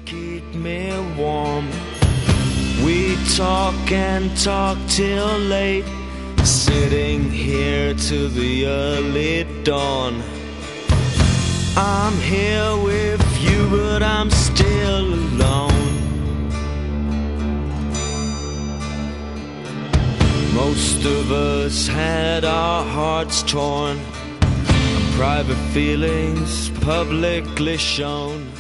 keep me warm. We talk and talk till late, sitting here to the early dawn. I'm here with you, but I'm still alone. Most of us had our hearts torn, private feelings publicly shown.